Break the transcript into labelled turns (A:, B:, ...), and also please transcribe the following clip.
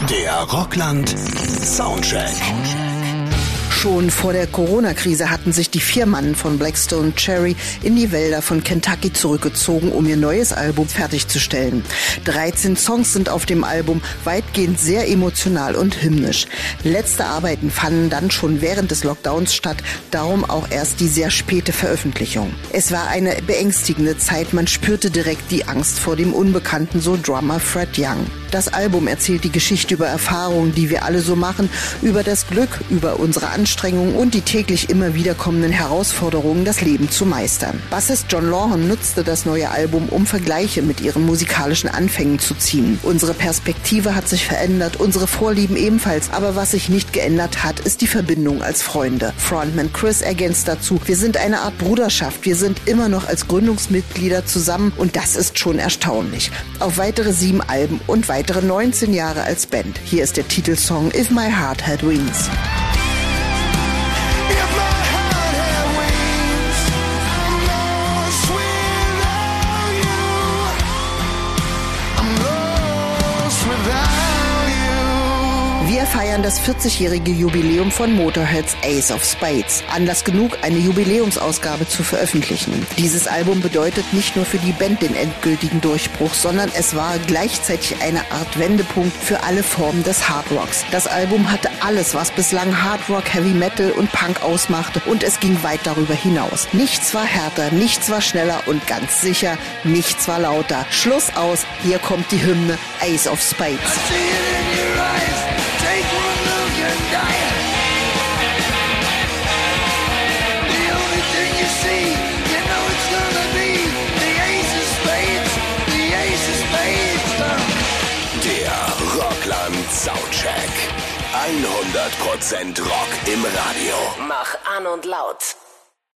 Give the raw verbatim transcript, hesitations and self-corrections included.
A: Der Rockland Soundcheck.
B: Schon vor der Corona-Krise hatten sich die vier Mann von Black Stone Cherry in die Wälder von Kentucky zurückgezogen, um ihr neues Album fertigzustellen. dreizehn Songs sind auf dem Album, weitgehend sehr emotional und hymnisch. Letzte Arbeiten fanden dann schon während des Lockdowns statt, darum auch erst die sehr späte Veröffentlichung. Es war eine beängstigende Zeit, man spürte direkt die Angst vor dem Unbekannten, so Drummer Fred Young. Das Album erzählt die Geschichte über Erfahrungen, die wir alle so machen, über das Glück, über unsere Anstrengungen und die täglich immer wieder kommenden Herausforderungen, das Leben zu meistern. Bassist John Lawson nutzte das neue Album, um Vergleiche mit ihren musikalischen Anfängen zu ziehen. Unsere Perspektive hat sich verändert, unsere Vorlieben ebenfalls, aber was sich nicht geändert hat, ist die Verbindung als Freunde. Frontman Chris ergänzt dazu: Wir sind eine Art Bruderschaft, wir sind immer noch als Gründungsmitglieder zusammen und das ist schon erstaunlich. Auf weitere sieben Alben und weitere neunzehn Jahre als Band. Hier ist der Titelsong If My Heart Had Wings. Wir feiern das vierzigjährige Jubiläum von Motorheads Ace of Spades. Anlass genug, eine Jubiläumsausgabe zu veröffentlichen. Dieses Album bedeutet nicht nur für die Band den endgültigen Durchbruch, sondern es war gleichzeitig eine Art Wendepunkt für alle Formen des Hardrocks. Das Album hatte alles, was bislang Hardrock, Heavy Metal und Punk ausmachte, und es ging weit darüber hinaus. Nichts war härter, nichts war schneller und ganz sicher, nichts war lauter. Schluss aus, hier kommt die Hymne Ace of Spades.
C: Take one look and die. The only thing you see, you know it's gonna be the Ace of Spades, the Ace of Spades.
A: Der Rockland Soundcheck. hundert Prozent Rock im Radio.
D: Mach an und laut.